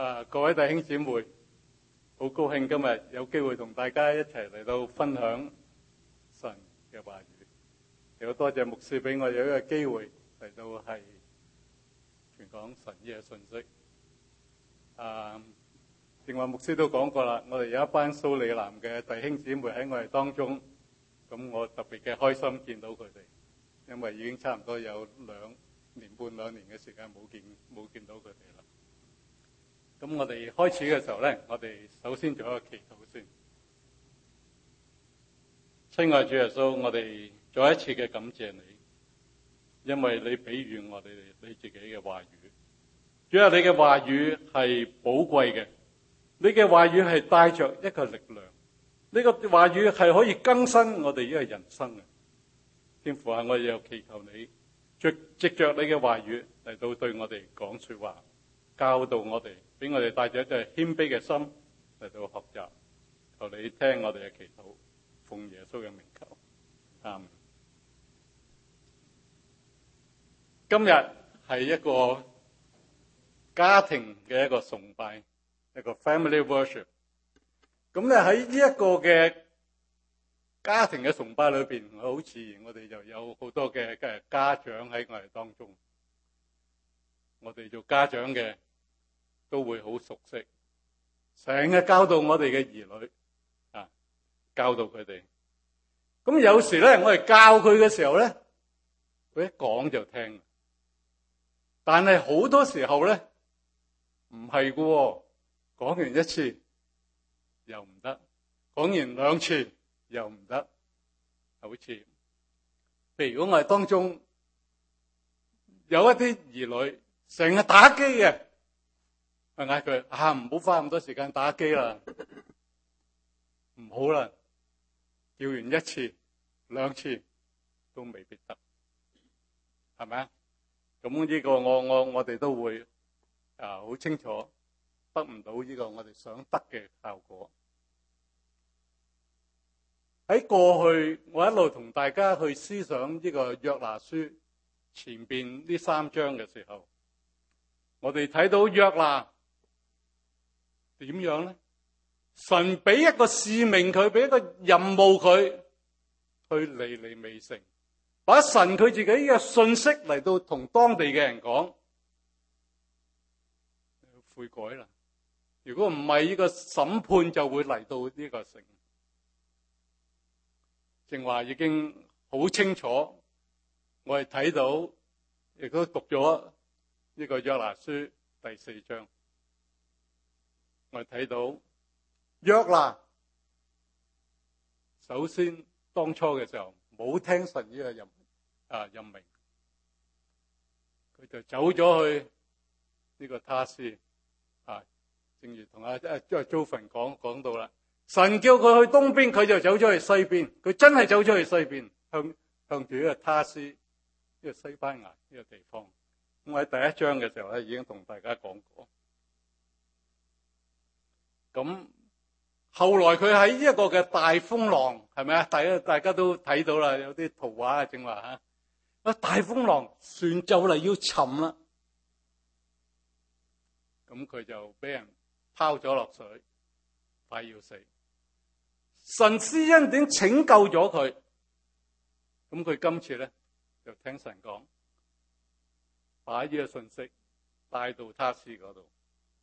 各位弟兄姊妹，好高興今日有機會同大家一齊嚟到分享神嘅話語。亦好多謝牧師俾我有一個機會嚟到係傳講神嘅信息。正話牧師都講過啦，我哋有一班蘇里南嘅弟兄姊妹喺我哋當中，咁我特別嘅開心見到佢哋，因為已經差唔多有2年半2年嘅時間冇見到佢哋啦。咁我哋開始嘅時候咧，我哋首先做一個祈禱先。親愛主耶穌，我哋再一次嘅感謝你，因為你俾予我哋你自己嘅話語。主啊，你嘅話語係寶貴嘅，你嘅話語係帶着一個力量，呢個話語係可以更新我哋呢個人生嘅。天父啊，我哋又祈求你藉着你嘅話語嚟到對我哋講說話，教導我哋，俾我哋帶着一個謙卑嘅心嚟到學習。求你聽我哋嘅祈禱，奉耶穌嘅名求。阿們。今日係一個家庭嘅一個崇拜，一個 family worship。咁咧喺呢一個嘅家庭嘅崇拜裏邊，好自然我哋就有好多嘅家長喺我哋當中。我哋做家長嘅都會好熟悉，成日教導我哋嘅兒女教導佢哋。咁有時咧，我哋教佢嘅時候咧，佢一講就聽。但係好多時候咧，唔係㗎喎，講完一次又唔得，講完2次又唔得。好似譬如如果我哋當中有一啲兒女成日打機嘅，我嗌佢唔好花咁多時間打機啦，唔好啦，叫完1次2次都未必得，係咪啊？咁呢個我哋都會好清楚得唔到呢個我哋想得嘅效果。喺過去我一路同大家去思想呢個約拿書前邊呢3章嘅時候，我哋睇到約拿點樣呢？神俾一個使命佢，俾一個任務佢去尼尼微城，把神佢自己嘅信息嚟到同當地嘅人講，悔改啦！如果唔係，呢個審判就會嚟到呢個城。正話已經好清楚，我哋睇到，亦都讀咗呢個約拿書第4章，我哋睇到約拿首先當初嘅時候冇聽神呢個任命，佢就走咗去呢個他施。正如同租份講到啦，神叫佢去東邊，佢就走咗去西邊，佢真係走咗去西邊，向住呢個他施，呢個西班牙呢個地方。我喺第1章嘅時候咧已經同大家講過。咁後來佢喺呢一個嘅大風浪，係咪啊？大家都睇到啦，有啲圖畫啊，正話大風浪，船就嚟要沉啦。咁佢就俾人拋咗落水，快要死。神施恩典拯救咗佢。咁佢今次咧就聽神講，把呢個信息帶到他施嗰度。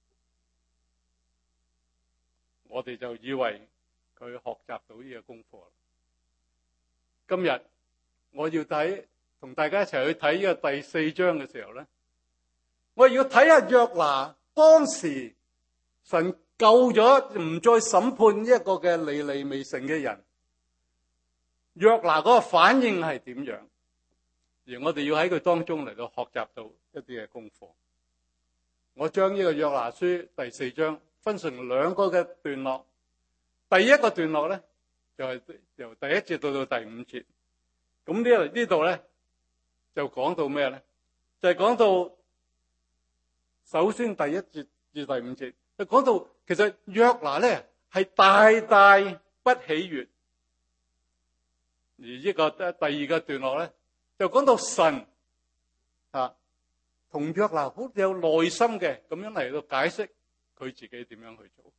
我哋就以為佢學習到呢個功課。今日我要同大家一齊去睇呢個第4章嘅時候咧，我要睇下約拿當時神救咗唔再審判呢一個嘅尼尼微城嘅人，約拿嗰個反應係點樣？而我哋要喺佢當中嚟到學習到一啲嘅功課。我將呢個約拿書第4章分成2個嘅段落。第一個段落咧就係由第1節到第5節。咁呢度咧就講到咩咧？就係講到首先第1節至第5節，就講到其實約拿咧係大大不喜悅。而呢個第2個段落咧就講到神同約拿好有耐心嘅咁樣嚟到解釋佢自己點樣去做。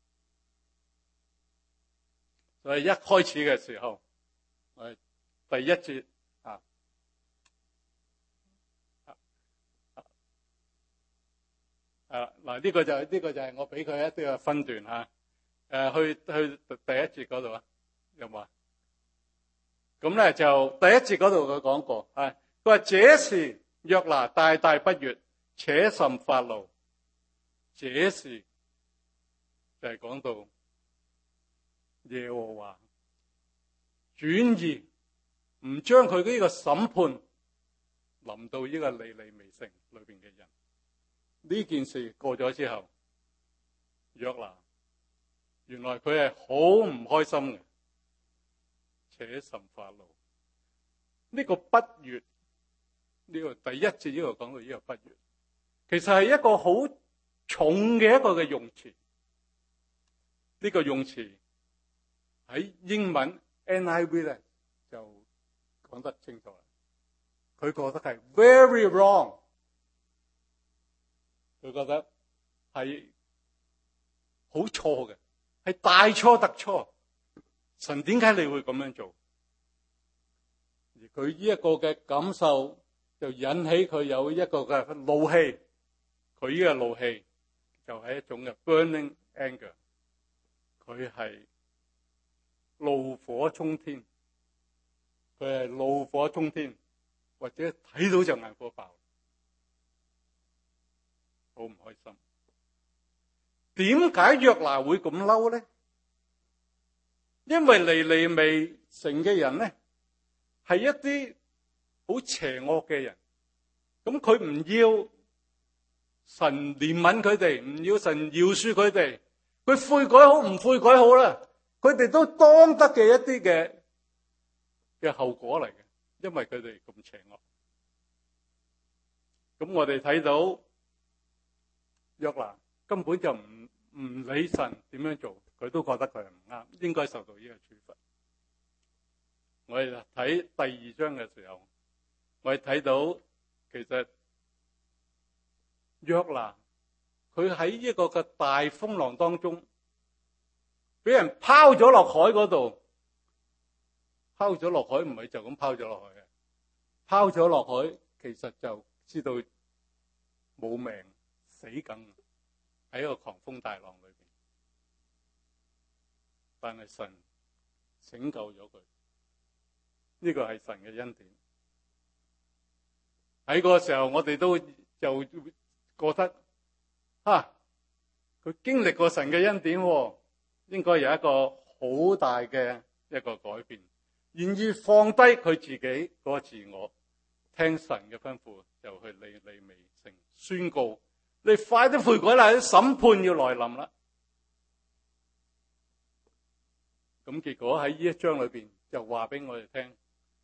所以一開始嘅時候，我哋第一節嗱，呢個就係我俾佢一啲嘅分段吓。去第一節嗰度有冇啊？咁咧就第一節嗰度佢講過，佢話這時約拿大大不悅，且甚發怒。這時就係講到耶和華轉移，唔將佢呢個審判臨到呢個尼尼微城裏邊嘅人。呢件事過咗之後，約拿原來佢係好唔開心嘅，且甚發怒。呢個不悅，呢個第一節呢個講到呢個不悅，其實係一個好重嘅一個嘅用詞。呢個用詞喺英文 NIV 咧就講得清楚啦。佢覺得係 very wrong， 佢覺得係好錯嘅，係大錯特錯。神點解你會咁樣做？而佢呢一個嘅感受就引起佢有一個嘅怒氣。佢呢個怒氣就係一種嘅 burning anger， 佢係怒火衝天，佢係怒火衝天，或者睇到就眼火爆，好唔開心。點解約拿會咁嬲咧？因為尼尼微城嘅人咧係一啲好邪惡嘅人，咁佢唔要神憐憫佢哋，唔要神饒恕佢哋，佢悔改好唔悔改好啦，佢哋都當得嘅一啲嘅後果嚟嘅，因為佢哋咁邪惡。咁我哋睇到約拿根本就唔理神點樣做，佢都覺得佢係唔啱，應該受到呢個處罰。我哋睇第二章嘅時候，我哋睇到其實約拿佢喺呢個嘅大風浪當中，俾人拋咗落海嗰度，拋咗落海唔係就咁拋咗落去嘅，拋咗落海其實就知道冇命死梗，喺一個狂風大浪裏邊，但係神拯救咗佢，呢個係神嘅恩典。喺嗰個時候我哋都就覺得佢經歷過神嘅恩典，應該有一個好大嘅一個改變，願意放低佢自己嗰個自我，聽神嘅吩咐，就去尼尼微城宣告：你快啲悔改啦，審判要來臨啦。咁結果喺呢一章裏邊就話俾我哋聽，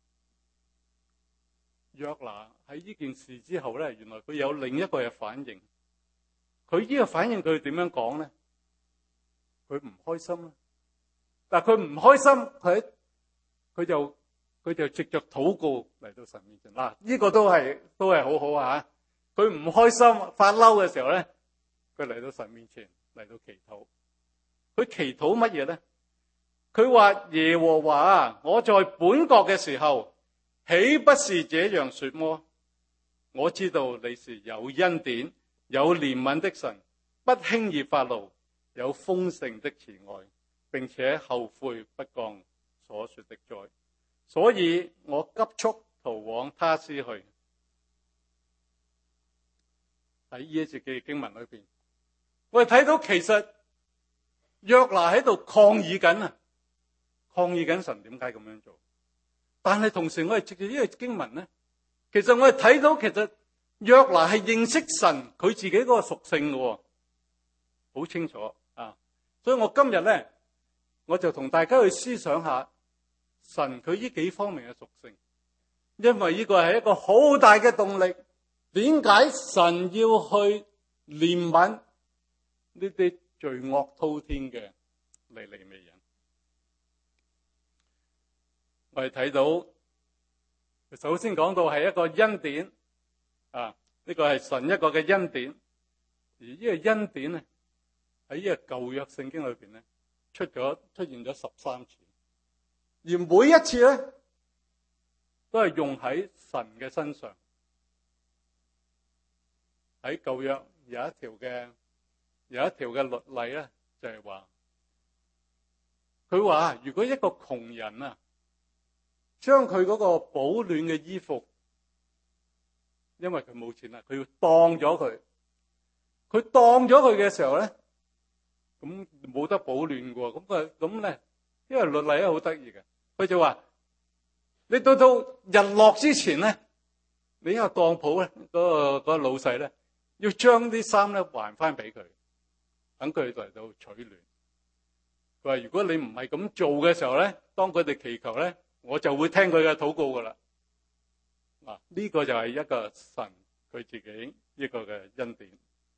約拿喺呢件事之後咧，原來佢有另一個嘅反應。佢呢個反應佢點樣講咧？佢唔開心啦，但係佢唔開心，佢就藉着禱告嚟到神面前。嗱，呢個都係好好啊！佢唔開心發嬲嘅時候咧，佢嚟到神面前嚟到祈禱。佢祈禱乜嘢咧？佢話：耶和華啊，我在本國嘅時候，豈不是這樣說麼？我知道你是有恩典、有憐憫的神，不輕易發怒，有豐盛的慈愛，並且後悔不降所說的災。所以我急速逃往他施去。喺呢一節嘅經文裏邊，我哋睇到其實約拿喺度抗議緊神點解咁樣做。但係同時我哋藉住呢個經文咧，其實我哋睇到其實約拿係認識神佢自己嗰個屬性嘅，好清楚啊！所以我今日咧，我就同大家去思想下神佢呢幾方面嘅屬性，因為呢個係一個好大嘅動力。點解神要去憐憫呢啲罪惡滔天嘅尼尼微人？我哋睇到，首先講到係一個恩典啊，呢個係神一個嘅恩典，而呢個恩典咧喺呢個舊約聖經裏邊咧出現咗13次，而每一次咧都係用喺神嘅身上。喺舊約有一條嘅律例咧，就係話佢話如果一個窮人啊，將佢嗰個保暖嘅衣服，因為佢冇錢啦，佢要當咗佢。佢當咗佢嘅時候咧，咁冇得保暖嘅喎。咁咧，因為律例咧好得意嘅，佢就話你到日落之前咧，你呢個當鋪咧嗰個老細咧，要將啲衫咧還翻俾佢，等佢嚟到取暖。佢話如果你唔係咁做嘅時候咧，當佢哋祈求咧，我就會聽佢嘅禱告噶啦。嗱，呢個就係一個神佢自己一個嘅恩典。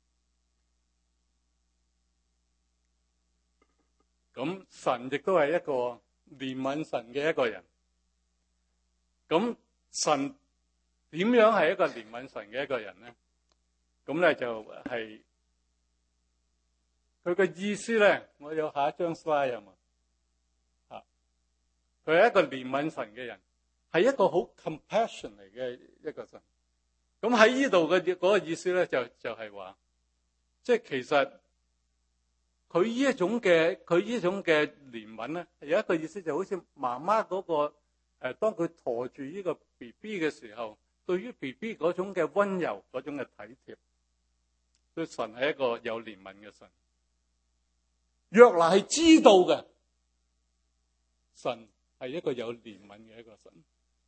咁神亦都係一個憐憫神嘅一個人。咁神點樣係一個憐憫神嘅一個人咧？咁咧就係佢嘅意思咧，我有下一張 slide 啊嘛。佢係一個憐憫神嘅人，係一個好 compassion 嚟嘅一個神。咁喺呢度嘅嗰個意思咧，就係話，即係其實佢呢一種嘅憐憫咧，有一個意思就好似媽媽嗰個當佢馱住呢個 BB 嘅時候，對於 BB 嗰種嘅溫柔，嗰種嘅體貼。所以神係一個有憐憫嘅神。約拿係知道嘅，神係一個有憐憫嘅一個神。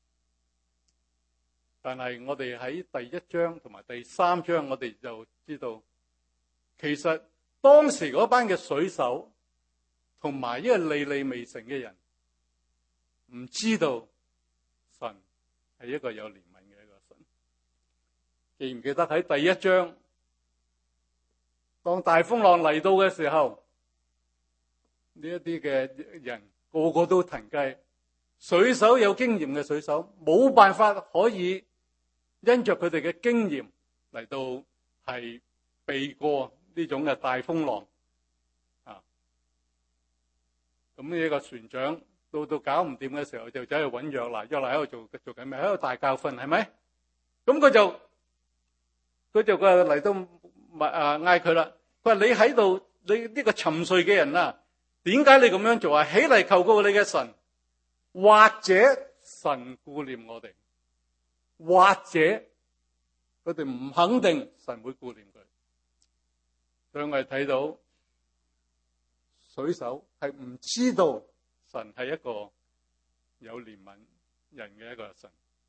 但係我哋喺第1章同埋第3章，我哋就知道，其實當時嗰班嘅水手同埋呢個尼尼微城嘅人，唔知道神係一個有憐憫嘅一個神。記唔記得喺第1章，當大風浪嚟到嘅時候，呢一啲嘅人個個都騰雞，水手有經驗嘅水手冇辦法可以因着佢哋嘅經驗嚟到係避過呢種嘅大風浪啊。咁呢一個船長到搞唔掂嘅時候，就走去揾約拿。約拿喺度做緊咩？喺度大教訓，係咪？咁佢就嚟到嗌佢啦。佢話你喺度，你呢個沉睡嘅人啊，點解你咁樣做啊？起嚟求告你嘅神，或者神顧念我哋，或者佢哋唔肯定神會顧念佢。所以我哋睇到水手係唔知道神係一個有憐憫人嘅一個神。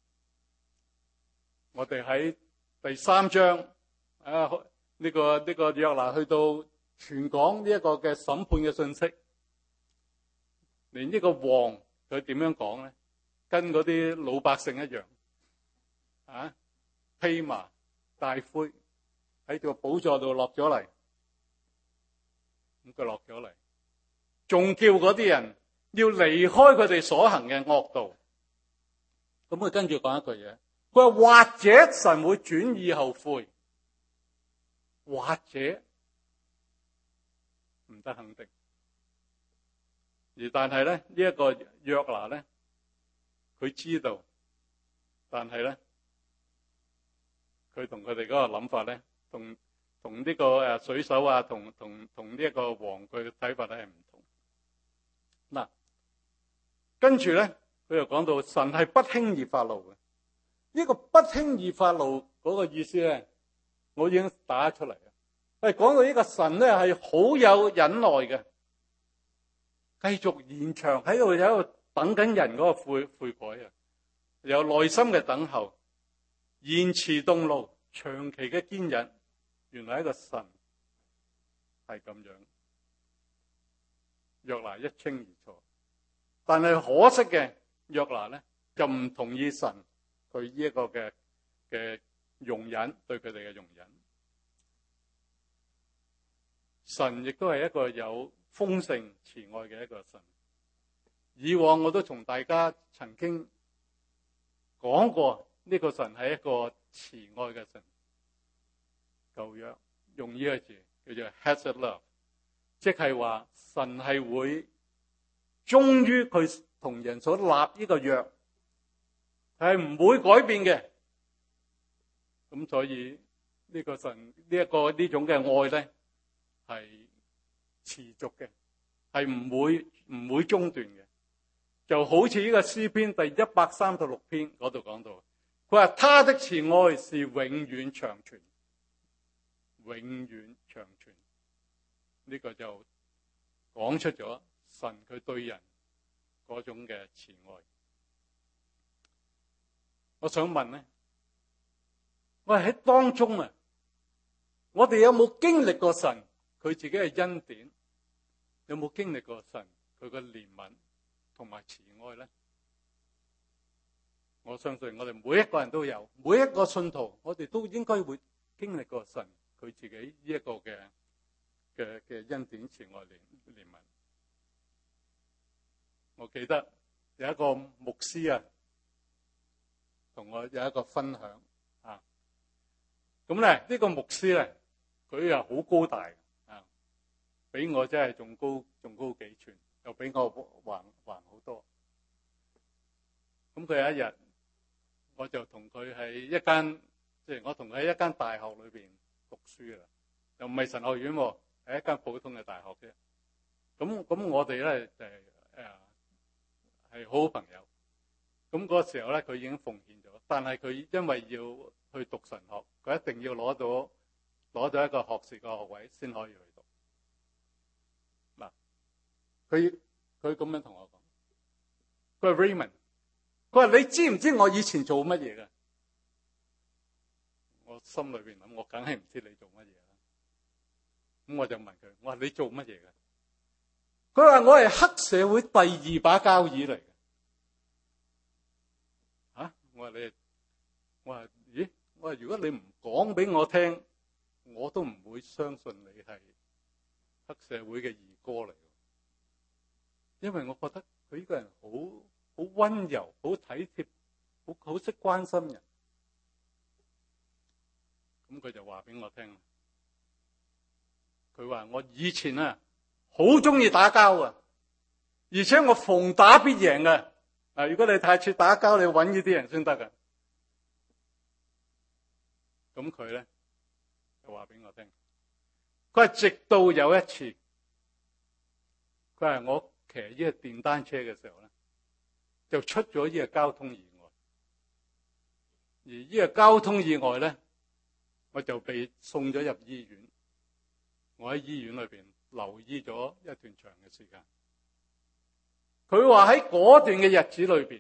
我哋喺第3章呢個約拿去到傳講呢一個嘅審判嘅信息，連呢個王佢點樣講咧？跟嗰啲老百姓一樣披麻戴灰喺個寶座度落咗嚟。咁佢落咗嚟，仲叫嗰啲人要離開佢哋所行嘅惡道。咁佢跟住講一句嘢，佢話或者神會轉意後悔，或者唔得肯定。而但係咧，呢一個約拿咧，佢知道，但係咧，佢同佢哋嗰個諗法咧，同呢個水手啊，同呢一個王佢嘅睇法咧係唔同。嗱，跟住咧，佢又講到神係不輕易發怒嘅。呢個不輕易發怒嗰個意思咧，我已經打出嚟啦。係講到呢個神咧係好有忍耐嘅，繼續延長喺度等緊人嗰個悔改啊，有耐心嘅等候，延遲動怒，長期嘅堅忍。原來一個神係咁樣，約拿一清二楚。但係可惜嘅，約拿咧就唔同意神佢呢一個嘅容忍，對佢哋嘅容忍。神亦都係一個有豐盛慈愛嘅一個神。以往我都同大家曾經講過，呢個神係一個慈愛嘅神。舊約用呢個字叫做 Hesed love， 即係話神係會忠於佢同人所立呢個約，係唔會改變嘅。咁所以呢個神呢種嘅愛咧係持續嘅，係唔會中斷嘅。就好似呢個詩篇第136篇嗰度講到，佢話他的慈愛是永遠長存，永遠長存。呢個就講出咗神佢對人嗰種嘅慈愛。我想問咧，我係喺當中啊，我哋有冇經歷過神佢自己嘅恩典？有冇經歷過神佢嘅憐憫同埋慈愛咧？我相信我哋每一個人都有，每一個信徒，我哋都應該會經歷過神佢自己呢一個嘅恩典、慈愛、憐憫。我記得有一個牧師啊，同我有一個分享啊。咁咧呢個牧師咧，佢又好高大啊，比我真係仲高幾寸，又比我還好多。咁佢有一日，我就同佢喺一間，即係我同佢喺一間大學裏邊讀書啦，又唔係神學院喎，係一間普通嘅大學啫。咁我哋咧就係好好朋友。咁嗰個時候咧，佢已經奉獻咗，但係佢因為要去讀神學，佢一定要攞到一個學士嘅學位先可以去讀。嗱，佢咁樣同我講，佢話 Raymond，佢話你知唔知我以前做乜嘢㗎？我心裏邊諗，我梗係唔知你做乜嘢啦。咁我就問佢，我話你做乜嘢㗎？佢話我係黑社會第2把交椅嚟嘅。我話咦？我話如果你唔講俾我聽，我都唔會相信你係黑社會嘅二哥嚟嘅。因為我覺得佢呢個人好溫柔，好體貼，好識關心人。咁佢就話俾我聽，佢話我以前啊好中意打交啊，而且我逢打必贏啊。如果你太似打交，你揾呢啲人先得㗎。咁佢咧就話俾我聽，佢係直到有一次，佢係我騎呢個電單車嘅時候咧，就出咗呢個交通意外。而呢個交通意外咧，我就被送咗入醫院。我喺醫院裏邊留醫咗一段長嘅時間。佢話喺嗰段嘅日子裏邊，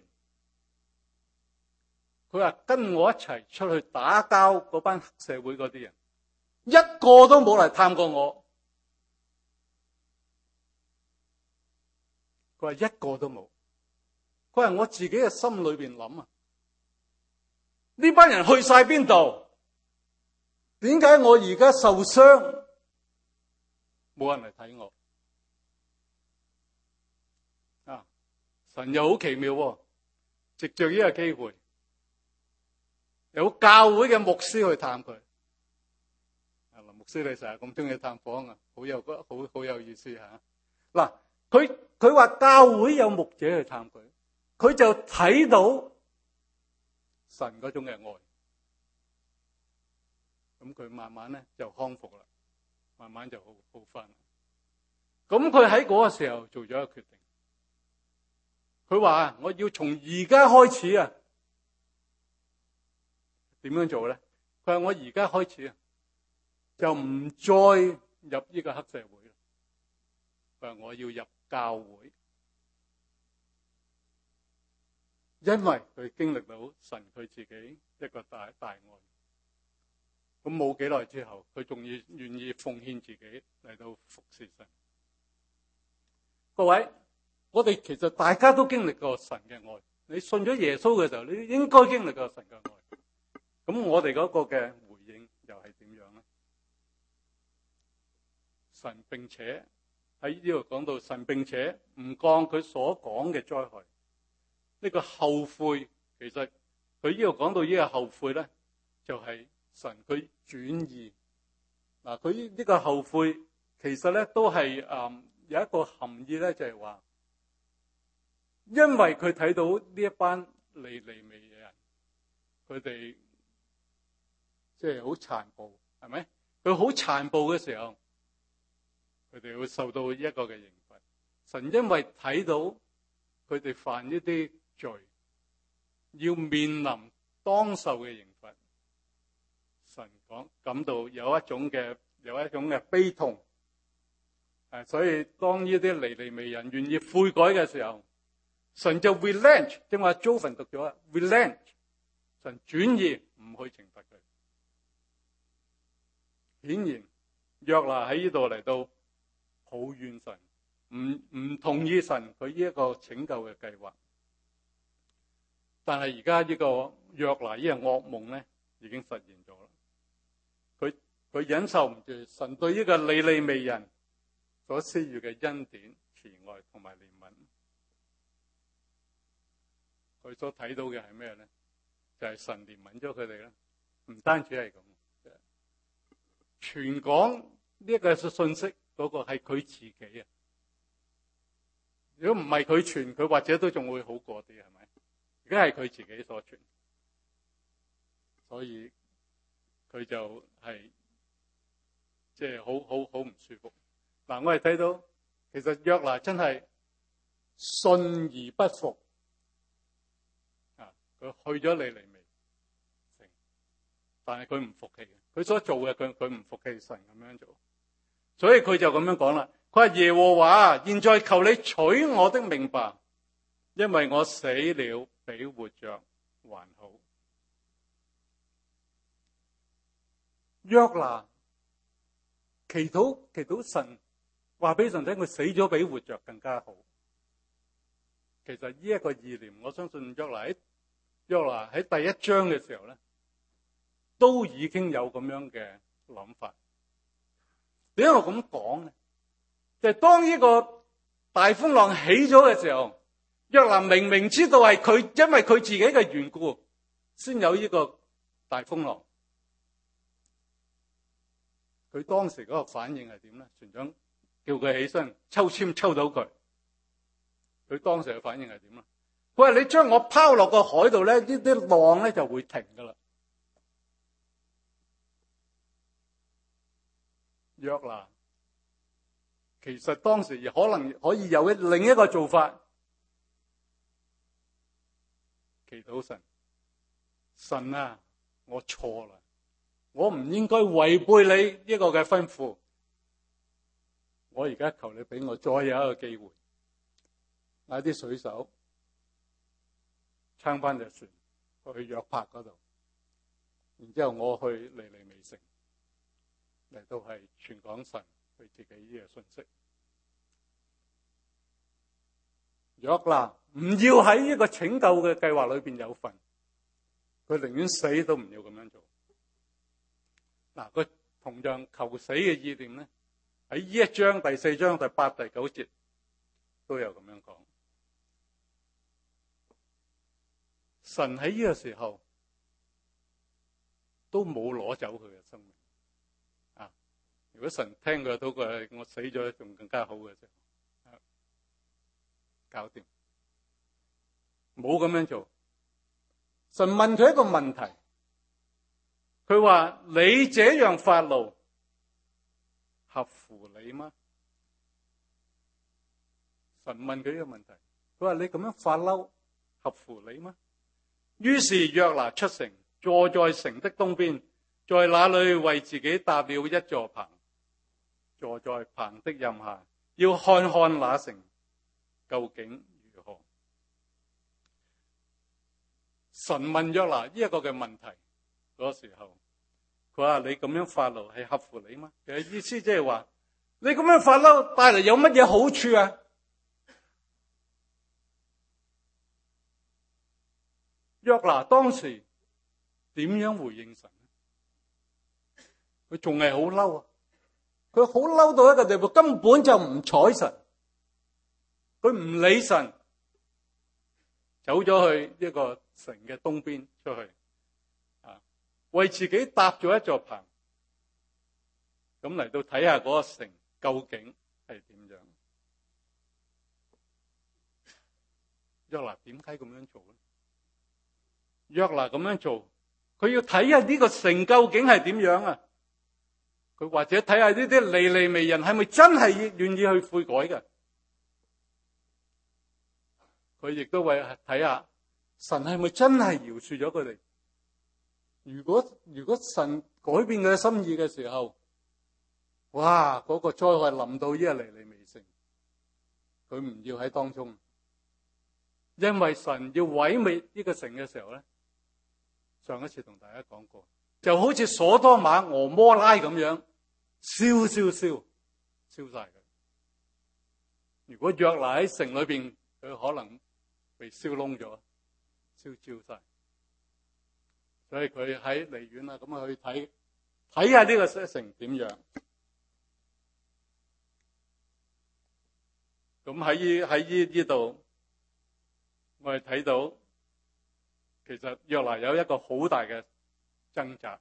佢話跟我一齊出去打交嗰班黑社會嗰啲人，一個都冇嚟探過我。佢話一個都冇。佢話我自己嘅心裏邊諗啊，呢班人去晒邊度？點解我而家受傷，冇人嚟睇我？神又好奇妙喎，藉着呢個機會，有教會嘅牧師去探佢。牧師你成日咁中意探訪啊，好有意思吓。嗱，佢話教會有牧者去探佢，佢就睇到神嗰種嘅愛。咁佢慢慢咧就康復啦，慢慢就好翻。咁佢喺嗰個時候做咗一個決定。佢話我要從而家開始啊，點樣做咧？佢話我而家開始啊，就唔再入呢個黑社會啦。佢話我要入教會，因為佢經歷到神佢自己一個大愛。咁冇幾耐之後，佢仲要願意奉獻自己嚟到服侍神。各位，我哋其實大家都經歷過神嘅愛。你信咗耶穌嘅時候，你應該經歷過神嘅愛。咁我哋嗰個嘅回應又係點樣咧？神並且喺呢度講到，神並且唔降佢所講嘅災害。呢個後悔，其實佢呢度講到呢個後悔咧，就係神佢轉意。嗱，佢呢個後悔其其實咧都係有一個含義咧，就係話，因為佢睇到呢一班尼尼微嘅人，佢哋即係好殘暴，係咪？佢好殘暴嘅時候，佢哋會受到一個嘅刑罰。神因為睇到佢哋犯呢啲罪，要面臨當受嘅刑罰，神感到有一種嘅悲痛。所以當呢啲尼尼微人願意悔改嘅時候，神就 relent， 正話 Joven 讀咗 relent， 神轉意唔去懲罰佢。顯然約拿喺呢度嚟到抱怨神，唔同意神佢呢一個拯救嘅計劃。但係而家呢個約拿呢個噩夢咧已經實現咗啦。佢忍受唔住神對呢個尼尼微人所施予嘅恩典、慈愛同埋憐憫，佢所睇到嘅係咩咧？就係神憐憫咗佢哋啦。唔單止係咁，傳講呢一個信息嗰個係佢自己啊。如果唔係佢傳，佢或者都仲會好過啲，係咪？而家係佢自己所傳，所以佢就係即係好唔舒服。嗱，我哋睇到其實約拿真係信而不服啊！佢去咗尼尼微城，但係佢唔服氣嘅，佢所做嘅佢唔服氣神咁樣做，所以佢就咁樣講啦。佢話耶和華，現在求你取我的命吧，因為我死了比活着還好。約拿祈禱神。話俾神聽，佢死咗比活着更加好。其實呢一個意念，我相信約拿喺第一章嘅時候咧，都已經有咁樣嘅諗法。點解我咁講咧？就係當呢個大風浪起咗嘅時候，約拿明明知道係佢因為佢自己嘅緣故先有呢個大風浪，佢當時嗰個反應係點咧？船長叫佢起身，抽籤抽到佢，佢當時嘅反應係點啊？佢話：你將我拋落個海度咧，呢啲浪咧就會停噶啦。約拿其實當時可能可以有另一個做法，祈禱神，神啊，我錯啦，我唔應該違背你呢個嘅吩咐。我而家求你俾我再有一個機會，嗌啲水手撐翻隻船去約帕嗰度，然之後我去尼尼微城嚟到係傳講神佢自己呢個信息。約拿唔要喺呢個拯救嘅計劃裏邊有份，佢寧願死都唔要咁樣做。嗱，佢同樣求死嘅意念咧，喺呢一章第4章第8、第9節都有咁樣講。神喺呢個時候都冇攞走佢嘅生命啊！如果神聽佢到佢我死咗仲更加好嘅啫，搞掂，冇咁樣做。神問佢一個問題，佢話：你這樣發怒合乎你嗎？神問佢呢個問題，佢話：你咁樣發嬲合乎你嗎？於是約拿出城，坐在城的東邊，在那裏為自己搭了一座棚，坐在棚的蔭下，要看看那城究竟如何。神問約拿呢一個嘅問題嗰時候，佢話：你咁樣發怒係合乎你嗎？其實意思即係話，你咁樣發嬲帶嚟有乜嘢好處啊？約拿當時點樣回應神？佢仲係好嬲啊！佢好嬲到一個地步，根本就唔睬神，佢唔理神，走咗去一個城嘅東邊出去，為自己搭咗一座棚，咁嚟到睇下嗰個城究竟係點樣？約拿點解咁樣做咧？約拿咁樣做，佢要睇下呢個城究竟係點樣啊？佢或者睇下呢啲尼尼微人係咪真係願意去悔改嘅？佢亦都會睇下神係咪真係饒恕咗佢哋？如果神改變佢嘅心意嘅時候，哇！嗰個災害臨到呢個尼尼微城，佢唔要喺當中，因為神要毀滅呢個城嘅時候咧，上一次同大家講過，就好似所多瑪俄摩拉咁樣，燒晒佢。如果約拿喺城裏邊，佢可能被燒燶咗，燒焦晒。所以佢喺離遠啦，咁去睇下呢個城點樣。咁喺呢度，我哋睇到其實約拿有一個好大嘅掙扎。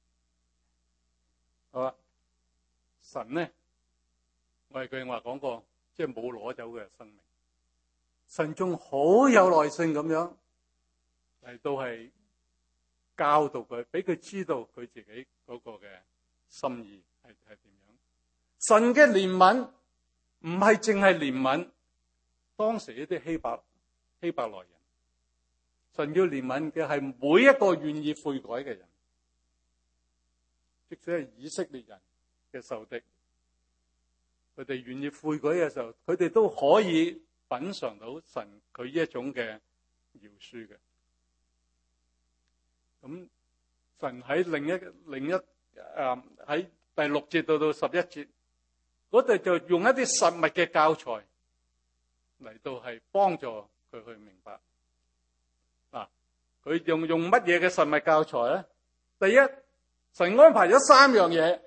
好啦，神呢，我哋句話講過，即係冇攞走佢嘅生命。神仲好有耐性咁樣嚟到係教導佢，俾佢知道佢自己嗰個嘅心意係點樣。神嘅憐憫唔係淨係憐憫當時一啲希伯來人，神要憐憫嘅係每一個願意悔改嘅人，即使係以色列人嘅仇敵，佢哋願意悔改嘅時候，佢哋都可以品嘗到神佢呢一種嘅饒恕嘅。咁神喺另一喺第6節到11節嗰度就用一啲實物嘅教材嚟到係幫助佢去明白。嗱，佢用乜嘢嘅實物教材咧？第一，神安排咗3樣嘢。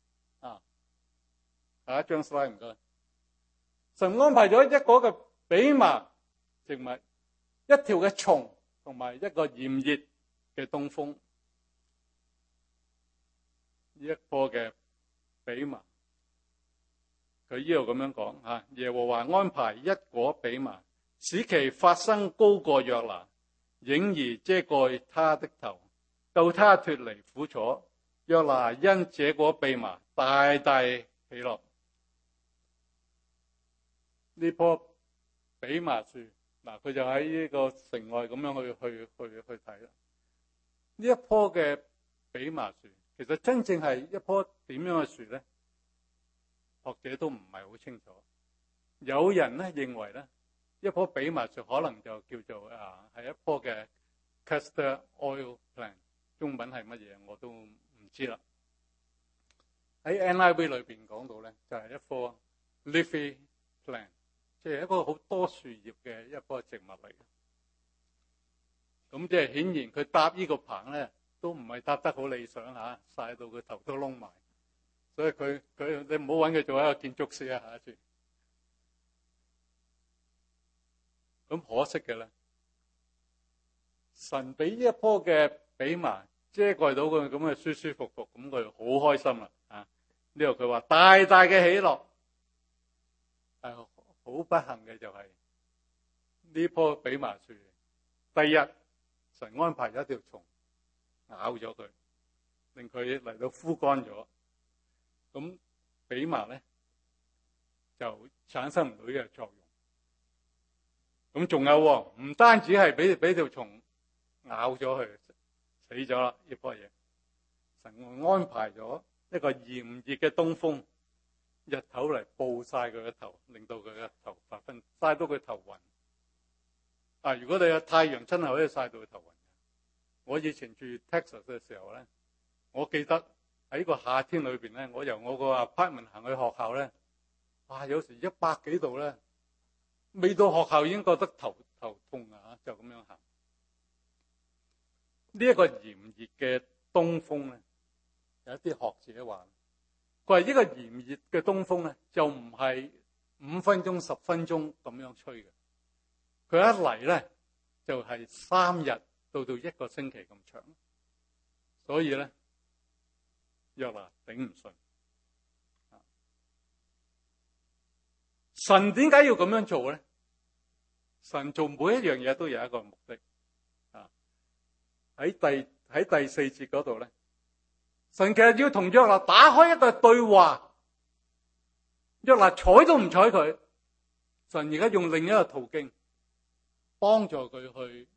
下一張 slide 唔該。神安排咗一個嘅蓖麻植物，一條嘅蟲，同埋一個炎熱嘅東風。呢一棵嘅蓖麻，佢呢度咁樣講，耶和華安排一果蓖麻，使其發生高過約拿，影兒遮蓋他的頭，救他脫離苦楚。約拿因這果蓖麻大大喜樂。呢棵蓖麻樹，嗱，佢就喺呢個城外咁樣去睇啦。呢一棵嘅蓖麻樹，其實真正係一棵點樣嘅樹咧？學者都唔係好清楚。有人咧認為咧，一棵蓖麻樹可能就叫做係一棵嘅 castor oil plant， 中文係乜嘢我都唔知啦。喺 NIV 裏邊講到咧，就係一棵 leafy plant， 即係一個好多樹葉嘅一棵植物嚟嘅。咁即係顯然佢搭呢個棚咧，都唔係搭得好理想嚇，曬到佢頭都窿埋。所以佢你唔好揾佢做一個建築師啊！下一次。咁可惜嘅咧，神俾呢一棵嘅蓖麻遮蓋到佢咁嘅舒舒服服，咁佢好開心啦！呢度佢話大大嘅喜樂，好不幸嘅就係呢棵蓖麻樹，第日神安排咗一條蟲咬咗佢，令佢嚟到枯乾咗。咁蓖麻咧就產生唔到呢個作用。咁仲有唔單止係俾條蟲咬咗佢死咗啦，呢棵嘢神安排咗一個炎熱嘅東風，日頭嚟暴曬佢嘅頭，令到佢嘅頭髮分曬到佢頭暈。但如果你有太陽真係可以曬到佢頭暈。我以前住 Texas 嘅時候咧，我記得喺個夏天裏邊咧，我由我個 apartment 行去學校咧，哇，有時100幾度咧，未到學校已經覺得頭痛啊，就咁樣行。呢一個炎熱嘅東風咧，有一啲學者話，佢話呢個炎熱嘅東風咧，就唔係5分鐘、10分鐘咁樣吹嘅，佢一嚟咧就係3日到1個星期咁長，所以咧約拿頂唔順。 神點解要咁樣做咧？神做每一樣嘢都有一個目的啊！喺第四節嗰度咧，神其實要同約拿打開一個對話，約拿睬都唔睬佢。神而家用另一個途徑幫助佢去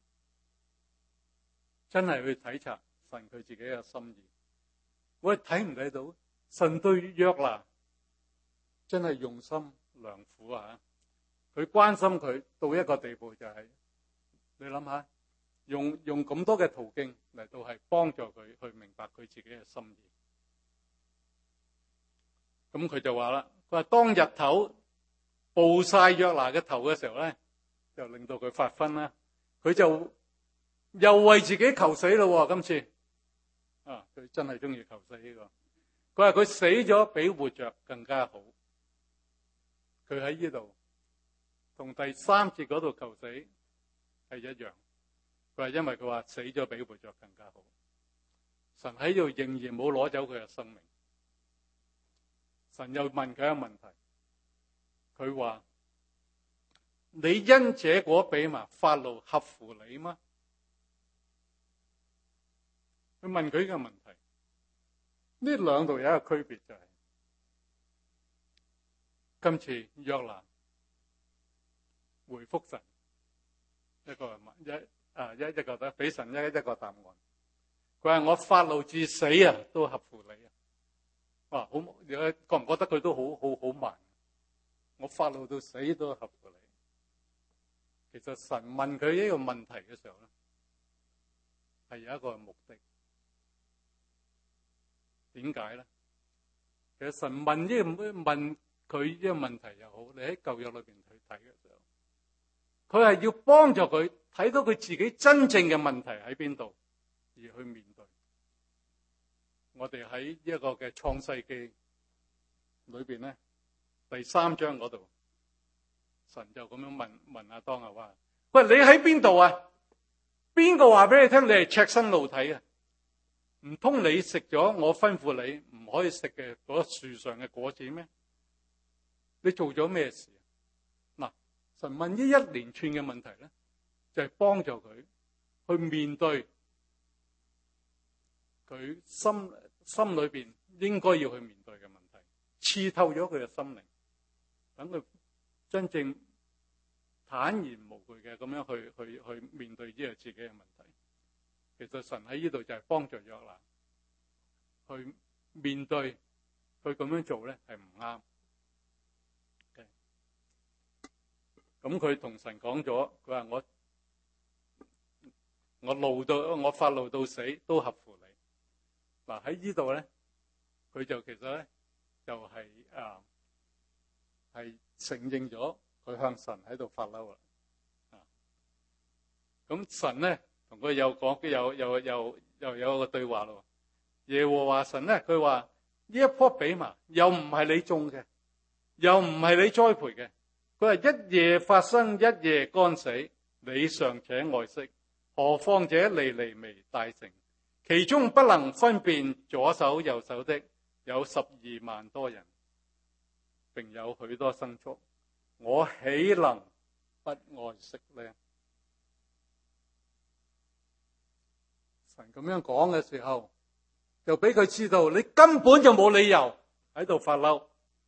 真係去體察神佢自己嘅心意。我哋睇唔睇到神對約拿真係用心良苦啊！佢關心佢到一個地步，就係你諗下，用咁多嘅途徑嚟到係幫助佢去明白佢自己嘅心意。咁佢就話啦，佢話當日頭報晒約拿嘅頭嘅時候咧，就令到佢發昏啦。佢就又為自己求死咯。今次啊，佢真係中意求死呢個。佢話佢死咗比活着更加好。佢喺呢度同第三節嗰度求死係一樣。佢話因為佢話死咗比活着更加好。神喺度仍然冇攞走佢嘅生命。神又問佢一個問題，佢話你因這果比麻發怒合乎你嗎？佢問佢嘅問題，呢兩度有一個區別，就係今次約拿回覆神一個俾神一個答案。佢話我發怒至死啊，都合乎你啊！哇，好，你覺唔覺得佢都好慢？我發怒到死都合乎你。其實神問佢呢個問題嘅時候咧，係有一個目的。點解咧？其實神問佢呢個問題又好，你喺舊約裏邊去睇嘅時候，佢係要幫助佢睇到佢自己真正嘅問題喺邊度，而去面對。我哋喺呢一個嘅創世記裏邊咧，第3章嗰度，神就咁樣問亞當啊，話：喂，你喺邊度啊？邊個話俾你聽你係赤身露體啊？唔通你食咗我吩咐你唔可以食嘅嗰樹上嘅果子咩？你做咗咩事？嗱，神問呢一連串嘅問題咧，就係幫助佢去面對佢心裏邊應該要去面對嘅問題，刺透咗佢嘅心靈，等佢真正坦然無懼嘅咁樣去面對呢個自己嘅問題。其實神喺呢度就係幫助約拿去面對，佢咁樣做咧係唔啱。咁佢同神講咗，佢話我發怒到死都合乎你。嗱，喺呢度咧，佢就其實咧就係承認咗佢向神喺度發嬲啦。咁神咧同佢又講，又有一個對話咯。耶和華神咧，佢話呢一棵比麻又唔係你種嘅，又唔係你栽培嘅。佢話一夜發生，一夜乾死，你尚且愛惜，何況這尼尼微大城，其中不能分辨左手右手的有12萬多人，並有許多牲畜，我豈能不愛惜呢？神咁樣講嘅時候，就俾佢知道你根本就冇理由喺度發嬲。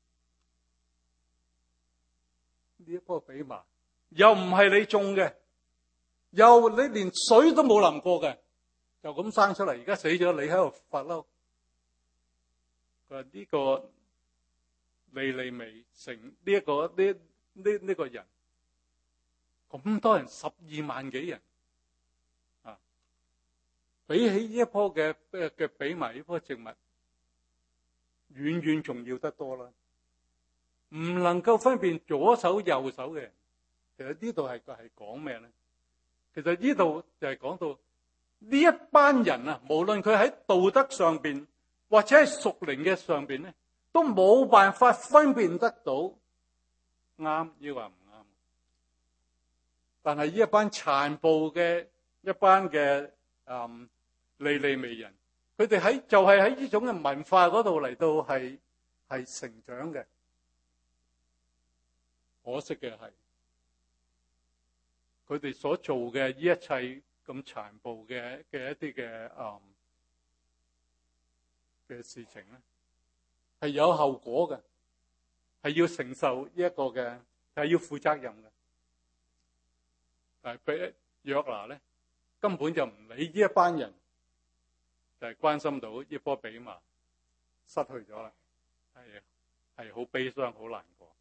呢一棵比麻又唔係你種嘅，又你連水都冇淋過嘅，就咁生出嚟，而家死咗，你喺度發嬲。佢話呢個尼尼微城呢個人，咁多人12萬幾人啊，比起呢一棵嘅比麻呢棵植物，遠遠重要得多啦。唔能夠分辨左手右手嘅人，其實呢度係講咩咧？其實呢度就係講到呢一班人啊，無論佢喺道德上邊或者係屬靈嘅上邊咧，都冇辦法分辨得到啱抑或唔啱。但係呢一班殘暴嘅一班嘅尼尼微人，佢哋喺呢種嘅文化嗰度嚟到係成長嘅。 可惜嘅係，佢哋所做嘅呢一切咁殘暴嘅一啲嘅事情咧，係有後果嘅，係要承受呢一個嘅，係要負責任嘅。但係俾約拿咧，根本就唔理呢一班人，就係關心到呢棵蓖麻失去咗啦，係好悲傷，好難過。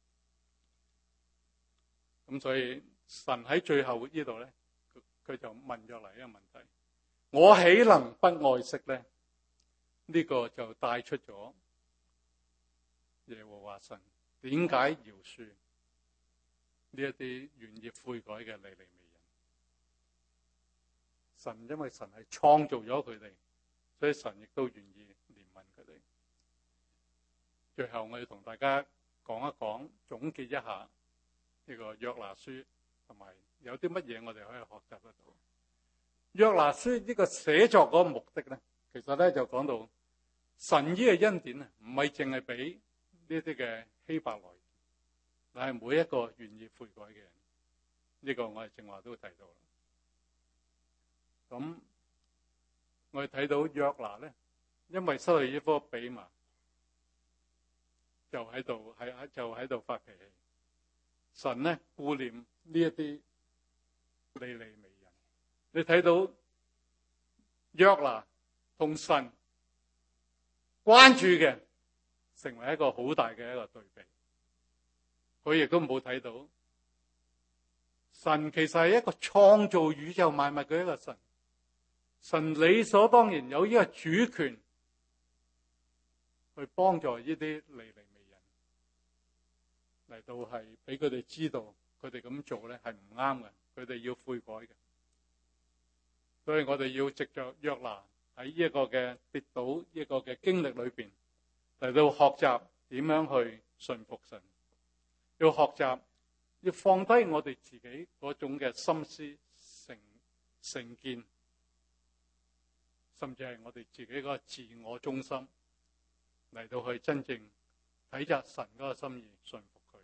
咁所以神喺最後呢度咧，佢就問約拿一個問題：我豈能不愛惜咧？呢個就帶出咗耶和華神點解饒恕呢一啲願意悔改嘅尼尼微人。神因為神係創造咗佢哋，所以神亦都願意憐憫佢哋。最後我要同大家講一講，總結一下呢個約拿書，同埋有啲乜嘢我哋可以學習得到。約拿書呢個寫作嗰個目的咧，其實咧就講到神呢個恩典啊，唔係淨係俾呢啲嘅希伯來，但係每一個願意悔改嘅人。呢個我哋正話都提到啦。咁我哋睇到約拿咧，因為失去呢棵蓖麻，就喺度發脾氣。神咧顧念呢一啲尼尼微人，你睇到約拿同神關注嘅，成為一個好大嘅一個對比。佢亦都冇睇到神其實係一個創造宇宙萬物嘅一個神，神理所當然有呢個主權去幫助呢啲尼尼微人，嚟到係俾佢哋知道佢哋咁做咧係唔啱嘅，佢哋要悔改嘅。所以我哋要藉着約拿喺呢一個嘅跌倒呢一個嘅經歷裏邊，嚟到學習點樣去順服神，要學習要放低我哋自己嗰種嘅心思成見，甚至係我哋自己嗰個自我中心，嚟到去真正睇着神嗰個心意，順服佢。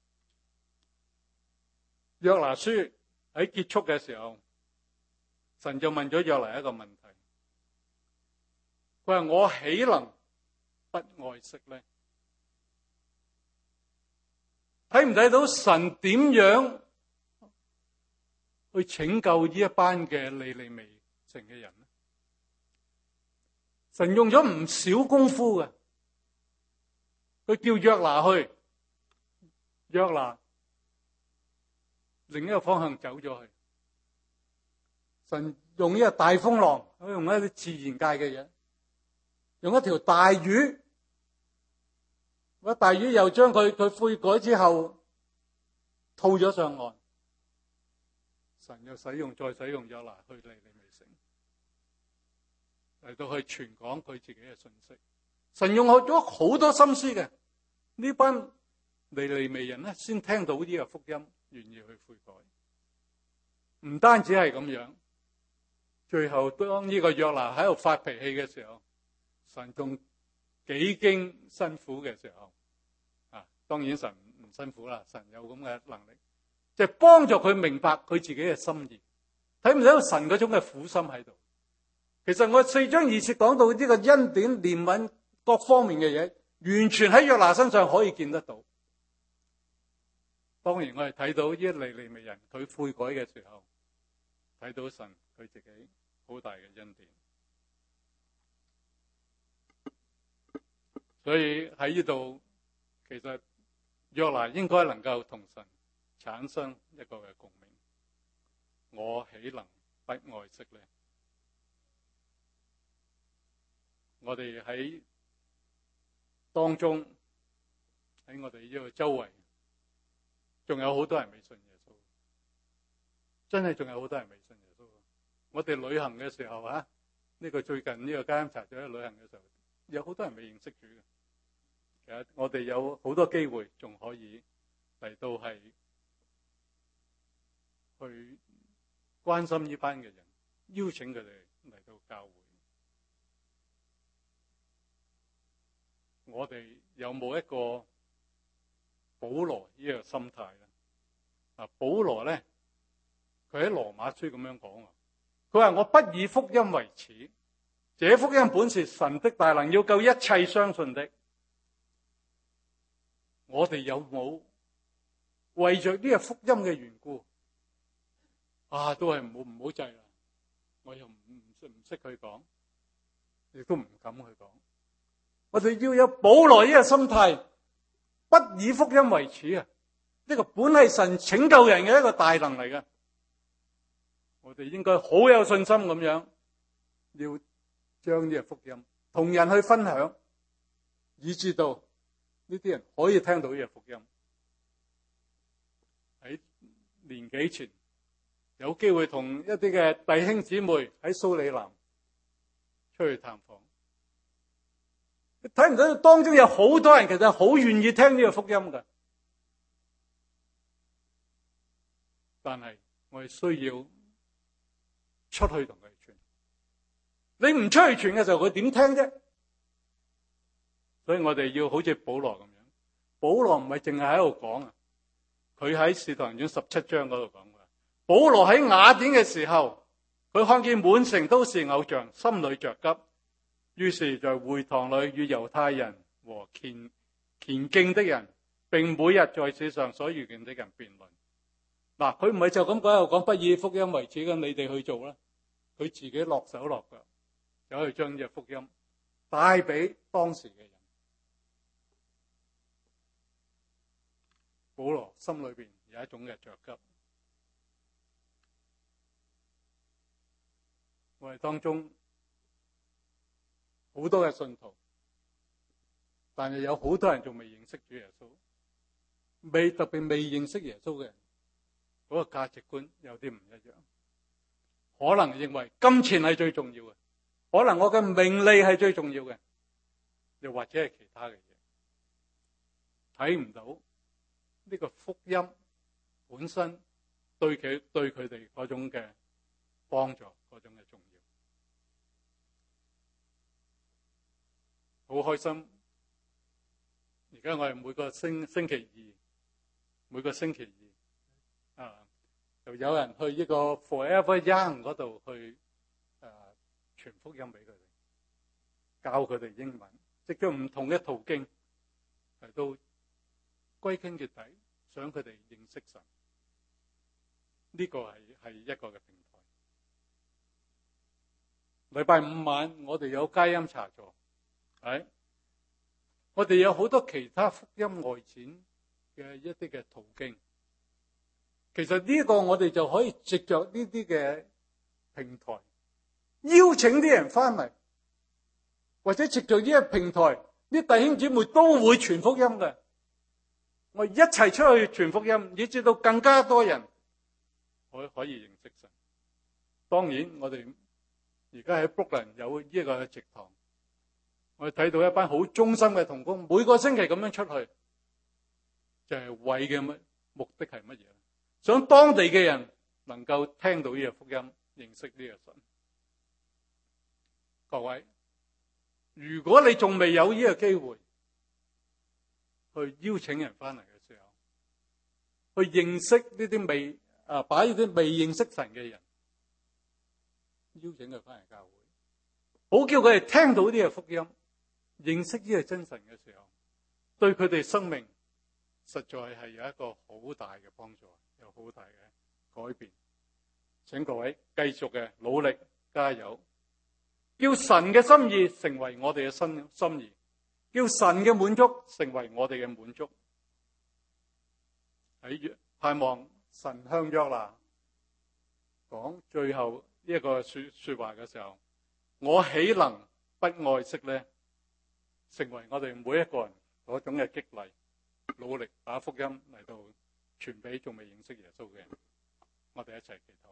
約拿書喺結束嘅時候，神就問咗約拿一個問題，佢話我豈能不愛惜呢？睇唔睇到神點樣去拯救呢一班嘅尼尼微城嘅人呢？神用咗唔少功夫嘅，佢叫約拿去，約拿另一個方向走咗去。神用呢個大風浪，用一啲自然界嘅嘢，用一條大魚，嗰大魚又將佢悔改之後吐咗上岸。神又再使用約拿去尼尼微城，嚟到去傳講佢自己嘅信息。神用咗好多心思嘅，呢班尼尼微人咧先聽到呢個福音，願意去悔改。唔單止係咁樣，最後當呢個約拿喺度發脾氣嘅時候，神仲幾經辛苦嘅時候，當然神唔辛苦啦，神有咁嘅能力，就係幫助佢明白佢自己嘅心意。睇唔睇到神嗰種嘅苦心喺度？其實我4章2節講到呢個恩典、憐憫各方面嘅嘢，完全喺約拿身上可以見得到。當然我哋睇到呢啲尼尼微人佢悔改嘅時候，睇到神佢自己好大嘅恩典。所以喺呢度，其實約拿應該能夠同神產生一個嘅共鳴。我豈能不愛惜呢？我哋喺當中，喺我哋呢個周圍，仲有好多人未信耶穌，真係仲有好多人未信耶穌。我哋旅行嘅時候呢個最近呢個監察咗旅行嘅時候，有好多人未認識主嘅。其實我哋有好多機會仲可以嚟到係去關心呢班嘅人，邀請佢哋嚟到教會。我哋有冇一個保羅呢個心態啦。保羅咧，佢喺羅馬書咁樣講，佢話我不以福音為恥，這福音本是神的大能，要救一切相信的。我哋有冇為着呢個福音嘅緣故都係唔好制啦？我又唔識去講，亦都唔敢去講。我哋要有保羅呢個心態，不以福音為恥啊！呢個本係神拯救人嘅一個大能嚟嘅，我哋應該好有信心咁樣，要將呢個福音同人去分享，以致到呢啲人可以聽到呢個福音。喺年幾前有機會同一啲嘅弟兄姊妹喺蘇里南出去探訪，你睇唔到當中有好多人其實好願意聽呢個福音嘅，但係我哋需要出去同佢哋傳。你唔出去傳嘅時候，佢點聽啫？所以我哋要好似保羅咁樣。保羅唔係淨係喺度講啊，佢喺使徒行傳17章嗰度講嘅。保羅喺雅典嘅時候，佢看見滿城都是偶像，心裏着急，於是在會堂裏與猶太人和虔敬的人，並每日在世上所遇見的人辯論。嗱，佢唔係就咁講不以福音為恥，咁你哋去做啦。佢自己落手落腳，走去將呢個福音帶俾當時嘅人。保羅心裏邊有一種嘅着急。我哋當中好多嘅信徒，但係有好多人仲未認識主耶穌，特別未認識耶穌嘅人，嗰個價值觀有啲唔一樣。可能認為金錢係最重要嘅，可能我嘅名利係最重要嘅，又或者係其他嘅嘢，睇唔到呢個福音本身對佢哋嗰種嘅幫助，嗰種嘅重要。好開心！而家我哋每個星期二就有人去呢個 Forever Young 嗰度去傳福音俾佢哋，教佢哋英文，藉著唔同嘅途徑嚟到歸根結底，想佢哋認識神。呢個係一個嘅平台。禮拜五晚我哋有佳音茶座。我哋有好多其他福音外展嘅一啲嘅途徑，其實呢個我哋就可以藉着呢啲嘅平台邀請啲人翻嚟，或者藉着呢個平台，啲弟兄姊妹都會傳福音嘅。我哋一齊出去傳福音，以至到更加多人可以認識神。當然我哋而家喺 Brooklyn 有呢個植堂，我哋睇到一班好忠心嘅同工，每個星期咁樣出去，就係為嘅目的係乜嘢？想當地嘅人能夠聽到呢個福音，認識呢個神。各位，如果你仲未有呢個機會去邀請人翻嚟嘅時候，去認識呢啲把呢啲未認識神嘅人，邀請佢翻嚟教會，好叫佢哋聽到呢個福音，認識呢個真神嘅時候，對佢哋生命實在係有一個好大嘅幫助，有好大嘅改變。請各位繼續嘅努力加油，叫神嘅心意成為我哋嘅心意，叫神嘅滿足成為我哋嘅滿足。喺盼望神向約拿講最後呢一個說話嘅時候，我豈能不愛惜呢？成為我哋每一個人嗰種嘅激勵，努力把福音嚟到傳俾仲未認識耶穌嘅人。我哋一齊祈禱。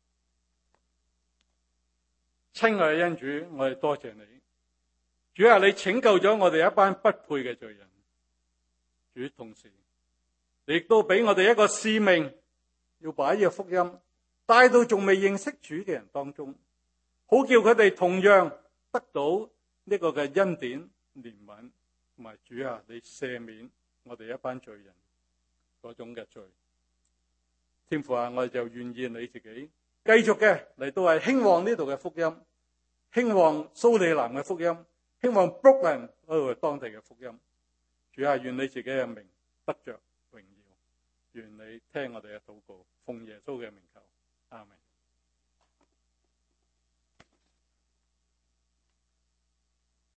親愛嘅恩主，我哋多謝你。主啊，你拯救咗我哋一班不配嘅罪人。主，同時你亦都俾我哋一個使命，要把呢個福音帶到仲未認識主嘅人當中，好叫佢哋同樣得到呢個嘅恩典、憐憫，同埋主啊，你赦免我哋一班罪人嗰種嘅罪。天父啊，我哋就願意你自己繼續嘅嚟到係興旺呢度嘅福音，興旺蘇里南嘅福音，興旺 Brooklyn 嗰度當地嘅福音。主啊，願你自己嘅名得着榮耀，願你聽我哋嘅禱告，奉耶穌嘅名求。